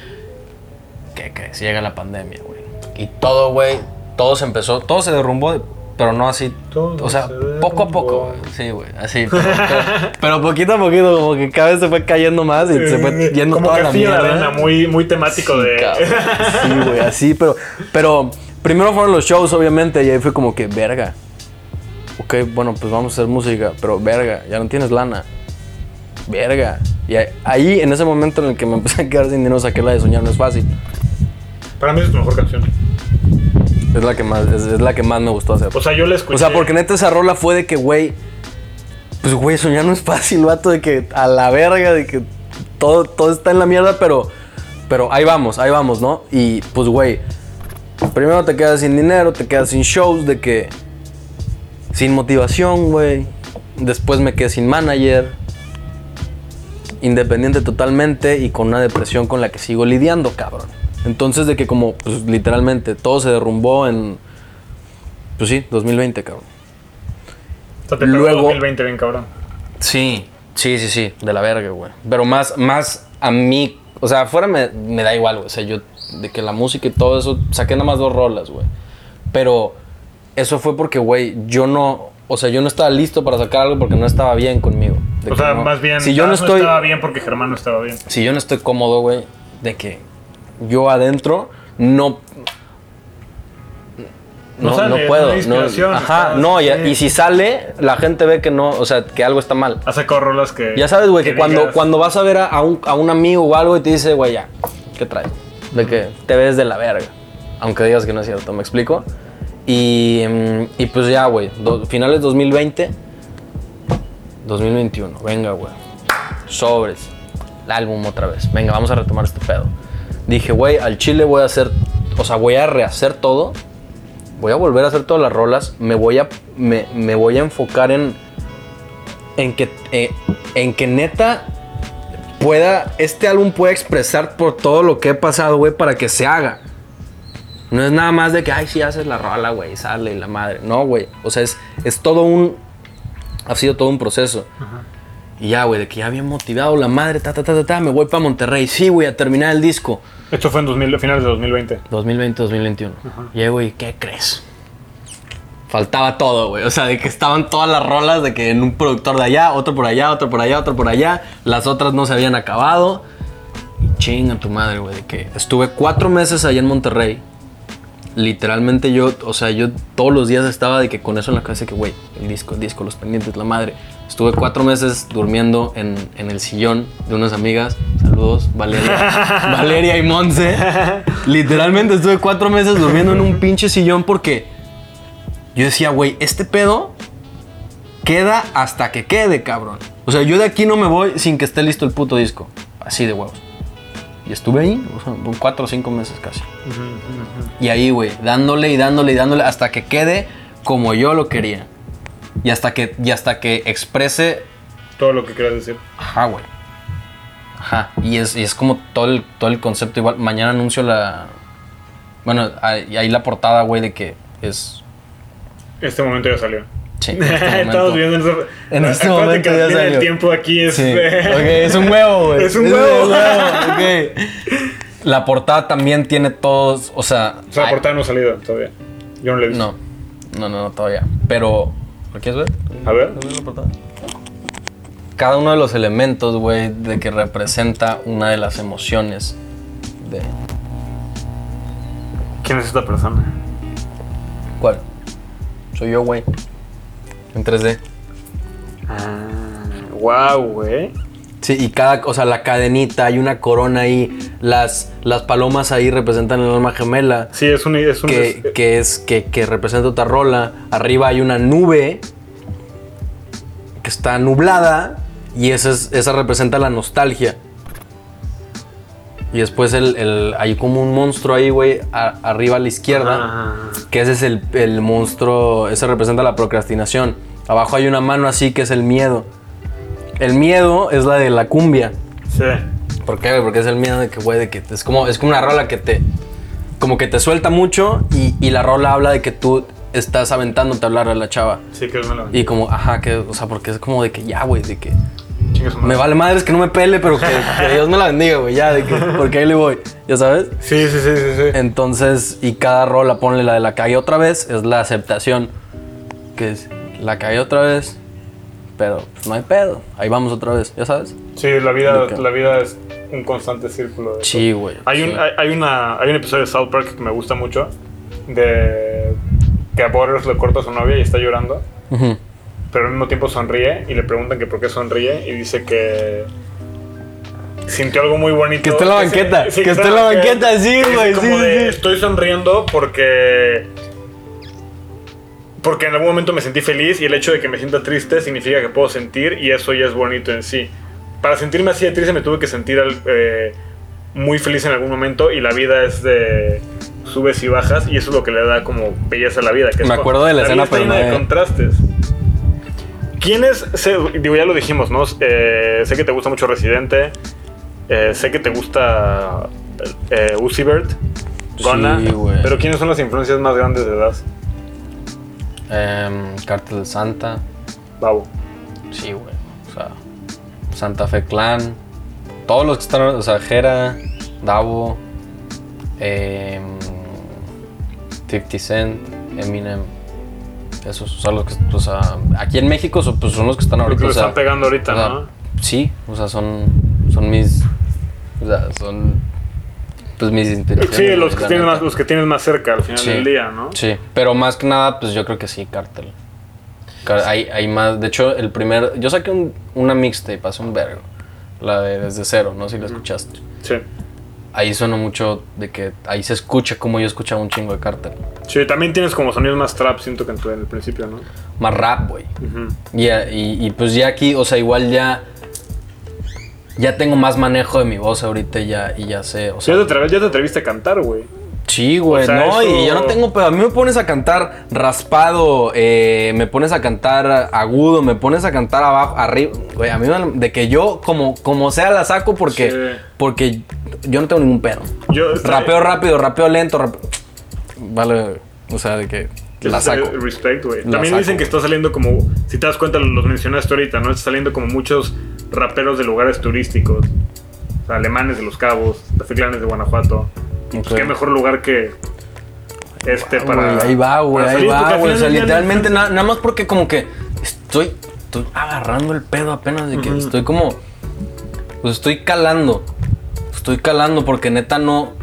¿Qué crees? Llega la pandemia, güey. Y todo, güey, todo se empezó, todo se derrumbó, pero no así. Todo o sea, se poco a derrumbó. poco, güey. Sí, güey, así. Pero, pero, pero poquito a poquito, como que cada vez se fue cayendo más y se fue yendo Como toda la castillo de mierda. arena, muy, muy temático Sí, de... cabrón. Sí, güey, así, pero, pero primero fueron los shows, obviamente, y ahí fue como que, verga. Ok, bueno, pues vamos a hacer música, pero verga, ya no tienes lana. Verga. Y ahí- ahí, en ese momento en el que me empecé a quedar sin dinero, saqué la de Soñar No Es Fácil. Para mí es tu mejor canción. Es la que más, es, es la que más me gustó hacer. O sea, yo la escuché. O sea, porque neta esa rola fue de que, güey, pues, güey, soñar no es fácil, vato, de que a la verga, de que todo, todo está en la mierda, pero, pero ahí vamos, ahí vamos, ¿no? Y, pues, güey, primero te quedas sin dinero, te quedas sin shows, de que, sin motivación, güey. Después me quedé sin manager, independiente totalmente y con una depresión con la que sigo lidiando, cabrón. Entonces, de que como, pues, literalmente, todo se derrumbó en, pues sí, dos mil veinte, cabrón. O sea, te pegó luego- dos mil veinte bien cabrón. Sí, sí, sí, sí, de la verga, güey. Pero más, más a mí, o sea, afuera me, me da igual, güey. O sea, yo, de que la música y todo eso, saqué nada más dos rolas, güey. Pero eso fue porque, güey, yo no, o sea, yo no estaba listo para sacar algo porque no estaba bien conmigo. De O que sea, no- más bien, si yo no Das estoy, estaba bien porque Germán no estaba bien. si yo no estoy cómodo, güey, de que yo adentro no, no, no, sale, no puedo. no hay inspiración, no, ajá, estás, no, y, sí. y si sale, la gente ve que no, o sea, que algo está mal. Has sacado rolas que... Ya sabes, güey, que, que cuando, digas, cuando vas a ver a, a, un, a un amigo o algo y te dice, güey, ya, ¿qué traes? De que te ves de la verga. Aunque digas que no es cierto, ¿me explico? Y, y pues ya, güey, do, finales dos mil veinte, dos mil veintiuno, venga, güey, sobres, el álbum otra vez, venga, vamos a retomar este pedo. Dije, güey, al chile voy a hacer, o sea, voy a rehacer todo, voy a volver a hacer todas las rolas, me voy a, me, me voy a enfocar en, en que, eh, en que neta pueda, este álbum pueda expresar por todo lo que he pasado, güey, para que se haga. No es nada más de que, ay, sí, haces la rola, güey, sale la madre. No, güey. O sea, es, es todo un... Ha sido todo un proceso. Ajá. Y ya, güey, de que ya bien motivado la madre, ta, ta, ta, ta, ta, me voy para Monterrey. Sí, güey, a terminar el disco. Esto fue en dos mil, finales de dos mil veinte. dos mil veinte, dos mil veintiuno. Ajá. Y, güey, ¿qué crees? Faltaba todo, güey. O sea, de que estaban todas las rolas, de que en un productor de allá, otro por allá, otro por allá, otro por allá. Las otras no se habían acabado. Y chinga tu madre, güey, de que estuve cuatro meses allá en Monterrey. Literalmente yo, o sea, yo todos los días estaba de que con eso en la cabeza que, güey, el disco, el disco, los pendientes, la madre. Estuve cuatro meses durmiendo en, en el sillón de unas amigas. Saludos, Valeria, Valeria y Monse. Literalmente estuve cuatro meses durmiendo en un pinche sillón porque yo decía, güey, este pedo queda hasta que quede, cabrón. O sea, yo de aquí no me voy sin que esté listo el puto disco. Así de huevos. Y estuve ahí, o sea, cuatro o cinco meses casi. Uh-huh, uh-huh. Y ahí, güey, dándole y dándole y dándole hasta que quede como yo lo quería. Y hasta que, y hasta que exprese... todo lo que quieras decir. Ajá, güey. Ajá. Y es, y es como todo el, todo el concepto igual. Mañana anuncio la... Bueno, ahí, ahí la portada, güey, de que es... Este momento ya salió. Sí, en este momento. Estamos viendo en, eso. En este momento que ya salió. El tiempo aquí es... Sí. Okay, es un huevo, güey. Es un huevo. Es un huevo. Okay. La portada también tiene todos, o sea... O sea, la portada no ha salido todavía. Yo no la he visto. No, no, no, no todavía. Pero... ¿Lo quieres ver? A ver. ¿Lo la portada? Cada uno de los elementos, güey, de que representa una de las emociones de... ¿Quién es esta persona? ¿Cuál? Soy yo, güey. En tres D. Ah, wow, güey. Sí, y cada, o sea, la cadenita, hay una corona ahí, las, las palomas ahí representan el alma gemela. Sí, es un... Es un que, es, que, es, que, que representa otra rola. Arriba hay una nube que está nublada y esa, es, esa representa la nostalgia. Y después el, el, hay como un monstruo ahí, güey, a, arriba a la izquierda, ah. que ese es el, el monstruo, ese representa la procrastinación. Abajo hay una mano así que es el miedo. El miedo es la de la cumbia. Sí. ¿Por qué, güey? Porque es el miedo de que, güey, de que es como, es como una rola que te, como que te suelta mucho y, y la rola habla de que tú estás aventándote a hablar a la chava. Sí, que es malo. Y como, ajá, que, o sea, porque es como de que ya, güey, de que... Me vale madres que no me pele, pero que, que Dios me la bendiga, güey, ya, de que, porque ahí le voy, ¿ya sabes? Sí, sí, sí, sí, sí. Entonces, y cada rola, ponle la de la cagué otra vez, es la aceptación, que es, la cagué otra vez, pero pues, no hay pedo, ahí vamos otra vez, ¿ya sabes? Sí, la vida, la vida es un constante círculo. De sí, güey. Hay, sí. un, hay, hay, una, hay un episodio de South Park que me gusta mucho, de que a Butters le corta a su novia y está llorando. Uh-huh. Pero al mismo tiempo sonríe y le preguntan que por qué sonríe y dice que sintió algo muy bonito. Que esté en la banqueta, sí, que esté en la banqueta, sí, güey. Como sí, de, sí. Estoy sonriendo porque porque en algún momento me sentí feliz y el hecho de que me sienta triste significa que puedo sentir y eso ya es bonito en sí. Para sentirme así de triste me tuve que sentir eh, muy feliz en algún momento y la vida es de subes y bajas y eso es lo que le da como belleza a la vida. Que me es acuerdo como, de la, la escena, vida pero está llena de contrastes. ¿Quiénes? Sé, digo, ya lo dijimos, ¿no? Eh, sé que te gusta mucho Residente. Eh, sé que te gusta eh, Uzi Vert, Gunna. Sí, güey. Pero ¿quiénes son las influencias más grandes de Das? Um, Cártel de Santa. Babo. Sí, güey. O sea, Santa Fe Clan. Todos los que están, o sea, Jera, Davo, eh, cincuenta Cent, Eminem. Esos, o sea, los que, o sea, aquí en México son, pues, son los que están ahorita. Los que o sea, están pegando ahorita, o sea, ¿no? Sí, o sea, son, son mis, o sea, son pues mis inspiraciones. Sí, los que, la tienes neta. más, los que tienes más cerca al final Sí. del día, ¿no? Sí, pero más que nada, pues yo creo que sí, Cártel. Car- Hay, hay más, de hecho, el primer, yo saqué un, una mixtape hace un vergo, la de Desde Cero, no sé si la escuchaste. Sí. Ahí suena mucho de que ahí se escucha como yo escuchaba un chingo de Cártel. Sí, también tienes como sonidos más trap, siento que en, tu, en el principio, ¿no? Más rap, güey. Uh-huh. Y, y, y pues ya aquí, o sea, igual ya, ya tengo más manejo de mi voz ahorita y ya, y ya sé, o sea. Ya te, atrev- ya te atreviste a cantar, güey. Sí, güey, O sea, no, eso- y yo no tengo pedo. A mí me pones a cantar raspado, eh, me pones a cantar agudo, me pones a cantar abajo, arriba. Güey, a mí me- de que yo como, como sea la saco porque, Sí. porque yo no tengo ningún pedo. Yo, Rapeo rápido, rapeo lento, rapeo... Vale, o sea, de que la Ese es el saco. Respect, güey. La También saco, dicen que güey. está saliendo como, si te das cuenta, los mencionaste ahorita, ¿no? Está saliendo como muchos raperos de lugares turísticos. O sea, alemanes de Los Cabos, tafiglanes de Guanajuato. Y pues Ok. qué mejor lugar que este Ah, para... güey, ahí va, güey, para ahí salir, porque va, al güey. O final sea, del día literalmente no- na- nada más porque como que estoy, estoy agarrando el pedo apenas de que Ujú. estoy como... Pues estoy calando. Estoy calando porque neta no...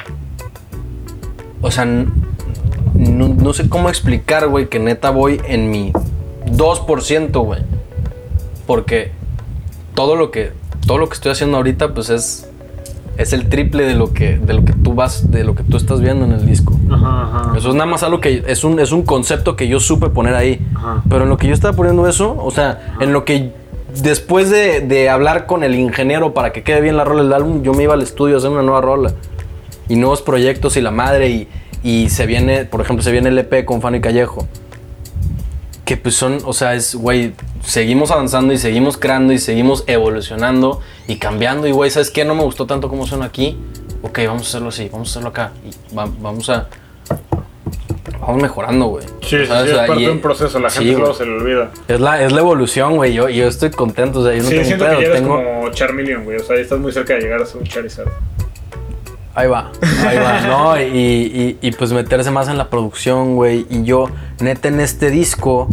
O sea, n- no, no sé cómo explicar, güey, que neta voy en mi dos por ciento, güey. Porque todo lo que todo lo que estoy haciendo ahorita pues es es el triple de lo que de lo que tú vas de lo que tú estás viendo en el disco. Ajá, ajá. Eso es nada más algo que es un es un concepto que yo supe poner ahí. Ajá. Pero en lo que yo estaba poniendo eso, o sea, en lo que después de, de hablar con el ingeniero para que quede bien la rola del álbum, yo me iba al estudio a hacer una nueva rola. Y nuevos proyectos y la madre y, y se viene, por ejemplo, se viene el E P con Fano y Callejo. Que pues son, o sea, es, güey, seguimos avanzando y seguimos creando y seguimos evolucionando y cambiando. Y, güey, ¿sabes qué? No me gustó tanto como suena aquí. Ok, vamos a hacerlo así, vamos a hacerlo acá. Y va- vamos a... Vamos mejorando, güey. Sí, sí, ¿Sabes? sí, O es sea, parte y- de un proceso, la sí, gente luego güey. se le olvida. Es la, es la evolución, güey. Yo, yo estoy contento, o sea, yo no Sí, tengo siento pedo. que llegas Tengo... como Charmeleon, güey. O sea, estás muy cerca de llegar a ser un Charizard. Ahí va, ahí va, ¿no? Y, y, y pues meterse más en la producción, güey. Y yo, neta, en este disco,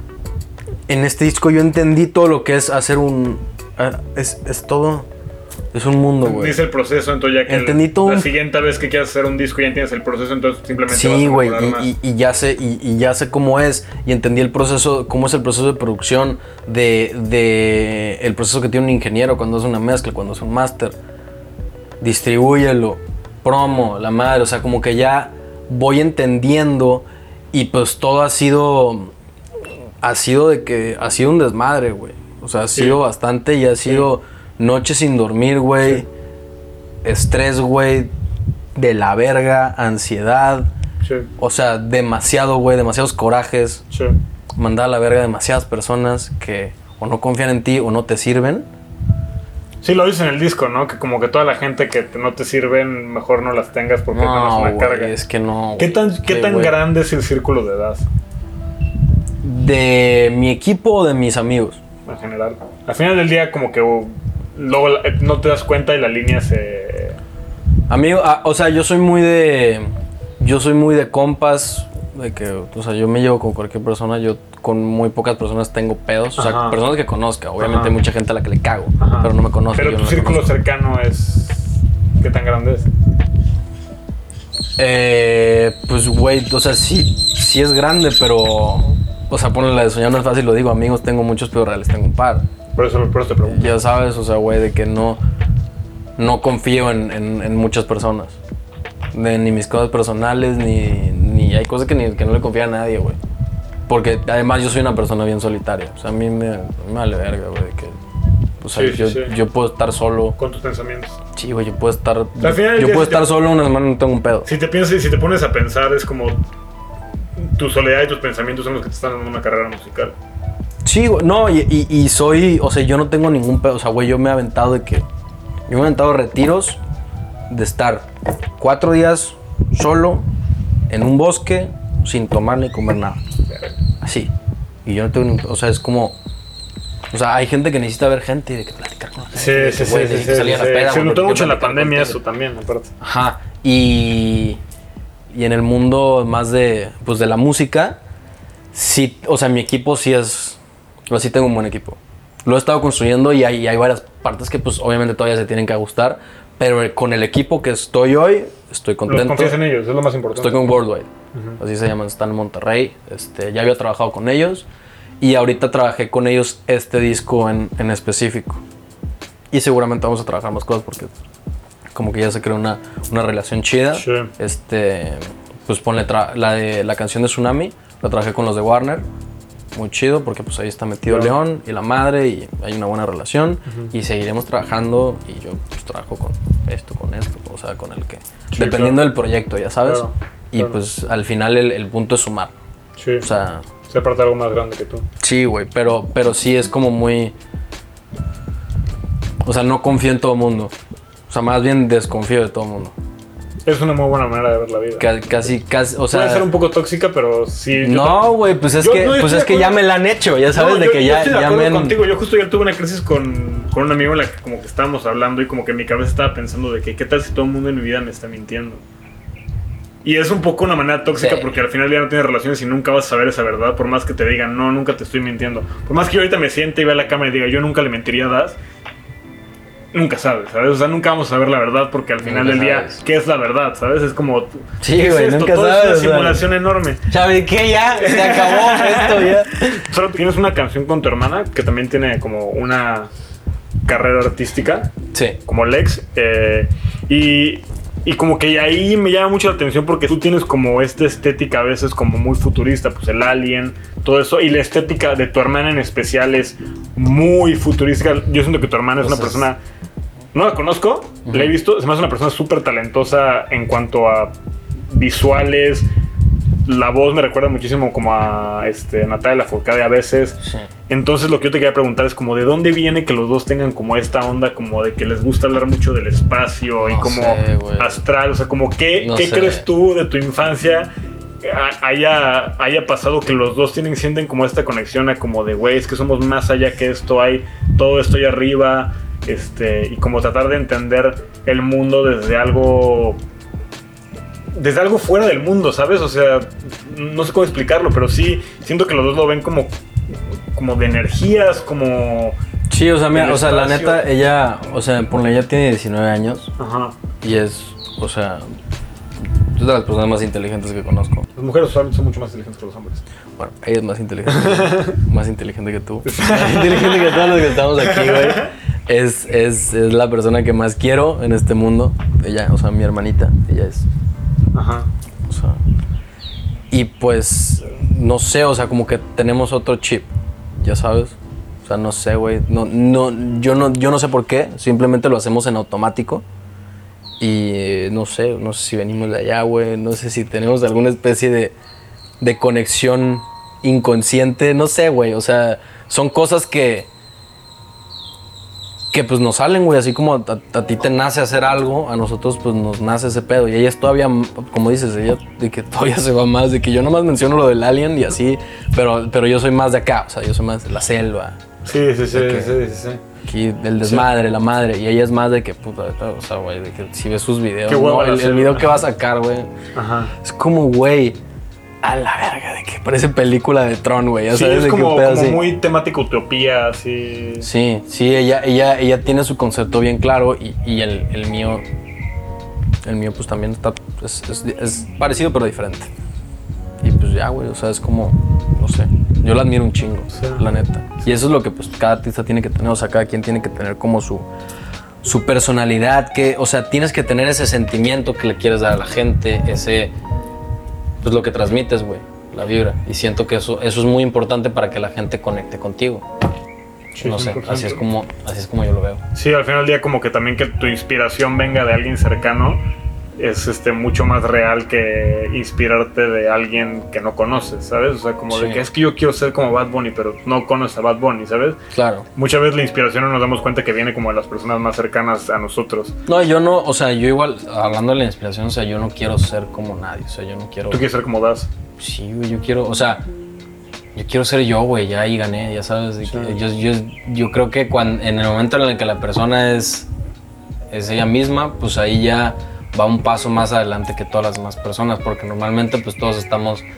en este disco yo entendí todo lo que es hacer un... ah, Es, es todo, es un mundo, güey. Dice el proceso, entonces ya que Entendí el- todo la un- siguiente vez que quieras hacer un disco ya entiendes el proceso, entonces simplemente vas Sí, a güey, mejorar más. y, y, y ya sé, y, y ya sé cómo es, y entendí el proceso, cómo es el proceso de producción, de, de el proceso que tiene un ingeniero cuando hace una mezcla, cuando hace un máster. Distribúyelo, promo, la madre, o sea, como que ya voy entendiendo, y pues todo ha sido, ha sido de que, ha sido un desmadre, güey. O sea, ha Sí. sido bastante, y ha sido noches sin dormir, güey, Sí. estrés, güey, de la verga, ansiedad. Sí, O sea, demasiado, güey, demasiados corajes. sí. Mandar a la verga a demasiadas personas que o no confían en ti o no te sirven. Sí, lo dices en el disco, ¿no? Que como que toda la gente que te- no te sirven, mejor no las tengas porque no, es No, una güey, carga. es que no. ¿Qué tan, güey, qué que, tan güey, grande es el círculo de edad ¿De mi equipo o de mis amigos? en general? Al final del día como que uh, luego la- no te das cuenta y la línea se... Amigo, ah, o sea, yo soy muy de... Yo soy muy de compas. De que, o sea, yo me llevo con cualquier persona. Yo con muy pocas personas tengo pedos. O sea, Ajá. personas que conozca. Obviamente Ajá. hay mucha gente a la que le cago. Ajá. Pero no me conoce. Pero yo tu no la círculo conozco. cercano es... ¿Qué tan grande es? Eh, pues, güey, o sea, sí, sí es grande, pero... O sea, ponle la de soñar no es fácil, lo digo, amigos tengo muchos, pero reales tengo un par. Por eso, por eso te pregunto. Ya sabes, o sea, güey, de que no... No confío en, en, en muchas personas. De, ni mis cosas personales, ni, ni... Hay cosas que, ni, que no le confío a nadie, güey. Porque además yo soy una persona bien solitaria. O sea, a mí me, me vale verga, güey, de que... O sea, Sí, sí, yo, sí. yo puedo estar solo. Con tus pensamientos. Sí, güey, yo puedo estar... al final del yo día, puedo si estar te- solo una semana, no tengo un pedo. Si te piensas, si te pones a pensar, es como tu soledad y tus pensamientos son los que te están dando una carrera musical. Sí, güey, no, y, y, y soy, o sea, yo no tengo ningún pedo, o sea, güey, yo me he aventado de que, yo me he aventado retiros de estar cuatro días solo en un bosque sin tomar ni comer nada, así, y yo no tengo ningún, o sea, es como, o sea, hay gente que necesita ver gente y de que platicar con la gente, Sí, de sí, que, sí. güey, sí, de sí, que salir a la sí. peda, Se güey, notó porque mucho en la platicar pandemia contigo. eso también, aparte. Ajá, y, y en el mundo más de, pues, de la música, sí, o sea, mi equipo sí es, o sea, sí tengo un buen equipo. Lo he estado construyendo y hay, y hay varias partes que pues obviamente todavía se tienen que ajustar, pero con el equipo que estoy hoy, estoy contento. Los confías en ellos, es lo más importante. Estoy con Worldwide, uh-huh. Así se llaman, están en Monterrey, este, ya había trabajado con ellos y ahorita trabajé con ellos este disco en, en específico. Y seguramente vamos a trabajar más cosas porque como que ya se creó una, una relación chida. Sí. Este, pues ponle tra- la, de, la canción de Tsunami, la trabajé con los de Warner. Muy chido porque pues ahí está metido claro. León y la madre y hay una buena relación. Uh-huh. Y seguiremos trabajando y yo pues trabajo con esto, con esto, o sea, con el que... Sí, dependiendo claro. del proyecto, ya sabes. Claro, y claro. pues al final el, el punto es sumar. Sí. O sea... Se parte algo más grande que tú. Sí, güey, pero, pero sí es como muy... O sea, no confío en todo el mundo. O sea, más bien desconfío de todo el mundo. Es una muy buena manera de ver la vida. C- casi, casi, o sea... Puede ser un poco tóxica, pero sí... No, güey, pues es, yo, que, no, pues es que ya me la han hecho, ya sabes, no, de yo, que yo ya, estoy de ya acuerdo me han... contigo. Yo justo ya tuve una crisis con, con un amigo en la que como que estábamos hablando y como que en mi cabeza estaba pensando de que qué tal si todo el mundo en mi vida me está mintiendo. Y es un poco una manera tóxica sí. porque al final ya no tienes relaciones y nunca vas a saber esa verdad, por más que te digan, no, nunca te estoy mintiendo. Por más que yo ahorita me siente y vea la cámara y diga, yo nunca le mentiría a Das, nunca sabes, ¿sabes? O sea, nunca vamos a ver la verdad porque al final del día, sabes. ¿Qué es la verdad? ¿Sabes? Es como, sí, ¿qué güey, es esto? nunca Todo sabes. Es una simulación ¿sabes? Enorme. ¿Sabes qué? Ya, se acabó esto ya. Solo tienes una canción con tu hermana que también tiene como una carrera artística. Sí. Como Lex. Eh, y... Y como que ahí me llama mucho la atención porque tú tienes como esta estética a veces como muy futurista, pues el Alien, todo eso. Y la estética de tu hermana en especial es muy futurística. Yo siento que tu hermana es una persona... No la conozco, uh-huh. La he visto. Se me hace una persona súper talentosa en cuanto a visuales. La voz me recuerda muchísimo como a este, Natalia Lafourcade a veces. Sí. Entonces lo que yo te quería preguntar es como de dónde viene que los dos tengan como esta onda como de que les gusta hablar mucho del espacio no y como sé, astral. O sea, como qué, no ¿qué crees tú de tu infancia haya, haya pasado que los dos tienen, sienten como esta conexión a como de güey, es que somos más allá que esto, hay todo esto ahí arriba, este, y como tratar de entender el mundo desde algo... Desde algo fuera del mundo, ¿sabes? O sea, no sé cómo explicarlo, pero sí siento que los dos lo ven como, como de energías, como... Sí, o sea, mira, o sea, la neta, ella, o sea, ponle, ella tiene diecinueve años. Ajá. Y es, o sea, es de las personas más inteligentes que conozco. Las mujeres usualmente son mucho más inteligentes que los hombres. Bueno, ella es más inteligente, más inteligente que tú. Más inteligente que todos los que estamos aquí, güey. Es, es, es la persona que más quiero en este mundo. Ella, o sea, mi hermanita, ella es... Ajá. O sea, y pues, no sé, o sea, como que tenemos otro chip, ya sabes. O sea, no sé, güey. No, no, yo, no, yo no sé por qué, simplemente lo hacemos en automático. Y no sé, no sé si venimos de allá, güey. No sé si tenemos alguna especie de, de conexión inconsciente. No sé, güey. O sea, son cosas que... que pues nos salen, güey, así como a, a, a ti te nace hacer algo, a nosotros pues nos nace ese pedo. Y ella es todavía, como dices, ella de que todavía se va más, de que yo nomás menciono lo del Alien y así, pero, pero yo soy más de acá, o sea, yo soy más de la selva. Sí, sí, sí, que, sí, sí, sí. Aquí el desmadre, sí. La madre, y ella es más de que, puta, o sea, güey, de que si ves sus videos, qué ¿no? el, el video que va a sacar, güey, es como, güey, a la verga, de que parece película de Tron, güey. Sí, sabes es de como, qué como así. muy temática utopía, así. Sí, sí, ella, ella, ella tiene su concepto bien claro y, y el, el mío, el mío pues también está, es, es, es parecido pero diferente. Y pues ya, güey, o sea, es como, no sé, yo la admiro un chingo, sí. La neta. Y eso es lo que pues cada artista tiene que tener, o sea, cada quien tiene que tener como su, su personalidad, que, o sea, tienes que tener ese sentimiento que le quieres dar a la gente, ese... pues lo que transmites, güey, la vibra. Y siento que eso, eso es muy importante para que la gente conecte contigo. Sí, no sé, cien por ciento. así es como, así es como yo lo veo. Sí, al final del día como que también que tu inspiración venga de alguien cercano es este, mucho más real que inspirarte de alguien que no conoces, ¿sabes? O sea, como sí. De que es que yo quiero ser como Bad Bunny, pero no conoces a Bad Bunny, ¿sabes? Claro. Muchas veces la inspiración no nos damos cuenta que viene como de las personas más cercanas a nosotros. No, yo no, o sea, yo igual, hablando de la inspiración, o sea, yo no quiero ser como nadie, o sea, yo no quiero... ¿Tú quieres ser como Das? Sí, güey, yo quiero, o sea, yo quiero ser yo, güey, ya ahí gané, ya sabes. De sí. que yo, yo, yo creo que cuando, en el momento en el que la persona es, es ella misma, pues ahí ya... va un paso más adelante que todas las demás personas, porque normalmente pues todos estamos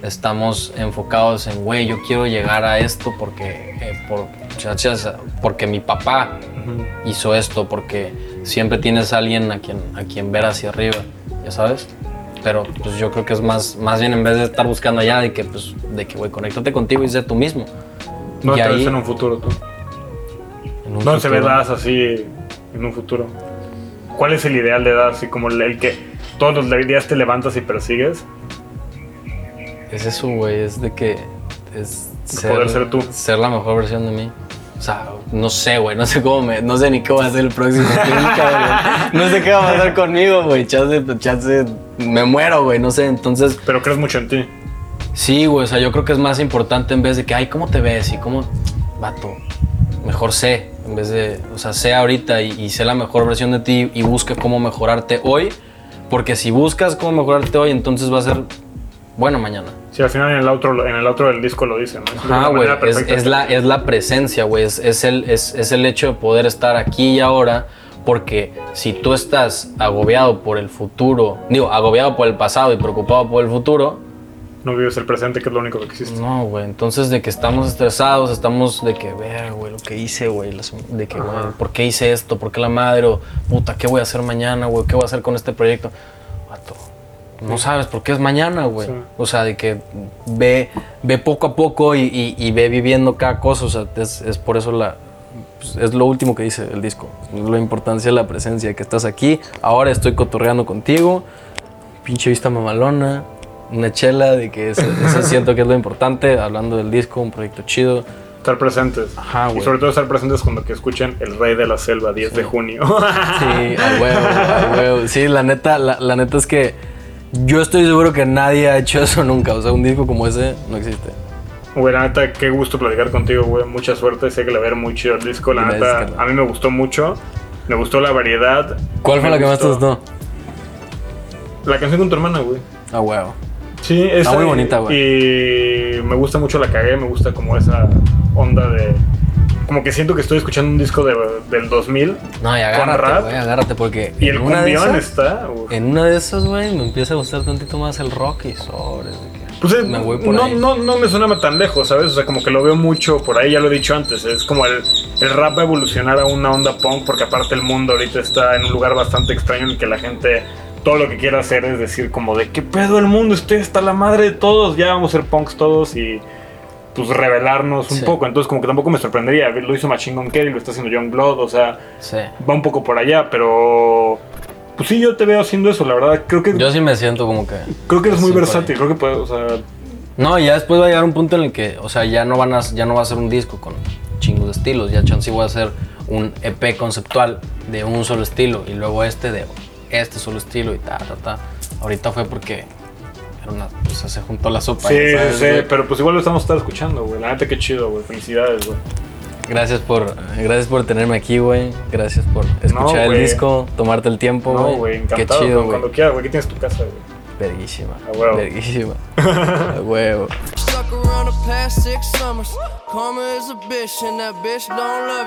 estamos enfocados en, güey, yo quiero llegar a esto porque, eh, por, porque mi papá uh-huh. hizo esto, porque siempre tienes a alguien a quien, a quien ver hacia arriba, ya sabes. Pero pues yo creo que es más, más bien en vez de estar buscando allá, de que, pues, de que, güey, conéctate contigo y sé tú mismo. ¿No te ahí, ves en un futuro tú? En un ¿Dónde futuro? se ve Das así en un futuro? ¿Cuál es el ideal de Das? Así como el, el que todos los días te levantas y persigues. Es eso, güey, es de que es ser, poder ser tú. Ser la mejor versión de mí. O sea, no sé, güey, no sé cómo me... No sé ni qué voy a hacer el próximo tiempo, no sé qué va a pasar conmigo, güey. Chance, chance, me muero, güey, no sé, entonces... Pero crees mucho en ti. Sí, güey, o sea, yo creo que es más importante en vez de que, ay, ¿cómo te ves? Y cómo... Vato, mejor sé, en vez de... O sea, sé ahorita y, y sé la mejor versión de ti y busca cómo mejorarte hoy. Porque si buscas cómo mejorarte hoy, entonces va a ser bueno mañana. Sí, al final en el outro, en el outro del disco lo dicen, ¿no? Ajá, güey, es, es, la, es la presencia, güey, es, es, el, es, es el hecho de poder estar aquí y ahora, porque si tú estás agobiado por el futuro, digo, agobiado por el pasado y preocupado por el futuro... No vives el presente, que es lo único que existe. No, güey, entonces de que estamos estresados, estamos de que, ver, güey, lo que hice, güey, de que, güey, ¿por qué hice esto? ¿Por qué la madre? O, puta, ¿qué voy a hacer mañana, güey? ¿Qué voy a hacer con este proyecto? Vato, no sabes por qué es mañana, güey. Sí. O sea, de que ve, ve poco a poco y, y, y ve viviendo cada cosa. O sea, es, es por eso la... Pues es lo último que dice el disco. Es la importancia de la presencia, que estás aquí. Ahora estoy cotorreando contigo. Pinche vista mamalona. Una chela, de que eso, eso siento que es lo importante. Hablando del disco, un proyecto chido. Estar presentes. Ajá, güey. Y sobre todo estar presentes cuando que escuchen El Rey de la Selva, diez de junio. Sí, al huevo, al huevo. Sí, la neta, la, la neta es que yo estoy seguro que nadie ha hecho eso nunca. O sea, un disco como ese no existe. Güey, la neta, qué gusto platicar contigo, güey. Mucha suerte. Sé que le va a ver muy chido el disco. La neta, a mí me gustó mucho. Me gustó la variedad. ¿Cuál fue la que más te gustó? La canción con tu hermana, güey. Ah, huevo. Sí, esa, está muy bonita, güey. Y me gusta mucho La Cagué, me gusta como esa onda de... Como que siento que estoy escuchando un disco de, del dos mil. No, y agárrate, güey, agárrate porque... Y el cumbión está... Uf. En una de esas, güey, me empieza a gustar tantito más el rock y sobres. Pues es, me voy por no, ahí. No, no me suena tan lejos, ¿sabes? O sea, como que lo veo mucho por ahí, ya lo he dicho antes. Es como el, el rap va a evolucionar a una onda punk, porque aparte el mundo ahorita está en un lugar bastante extraño en el que la gente... Todo lo que quiere hacer es decir como de ¿qué pedo el mundo? Este está la madre de todos, ya vamos a ser punks todos y pues revelarnos un sí. poco. Entonces como que tampoco me sorprendería. Lo hizo Machine Gun Kelly, lo está haciendo Youngblood, o sea, sí. va un poco por allá, pero pues sí, yo te veo haciendo eso, la verdad. Creo que yo sí me siento como que creo que eres muy versátil, creo que puedes, o sea, no, ya después va a llegar un punto en el que, o sea, ya no van a ya no va a ser un disco con chingos de estilos, ya chance voy a hacer un E P conceptual de un solo estilo y luego este de este solo estilo y ta, ta, ta. Ahorita fue porque era una, pues, se juntó la sopa. Sí, ¿sabes? Sí, sí, pero pues igual lo estamos escuchando, güey. La neta, qué chido, güey. Felicidades, güey. Gracias por, gracias por tenerme aquí, güey. Gracias por escuchar no, el disco, tomarte el tiempo, güey. No, güey, encantado. Qué chido, güey. Cuando quieras, güey. Aquí tienes tu casa, güey. Verguísima. A huevo. Verguísima. A huevo.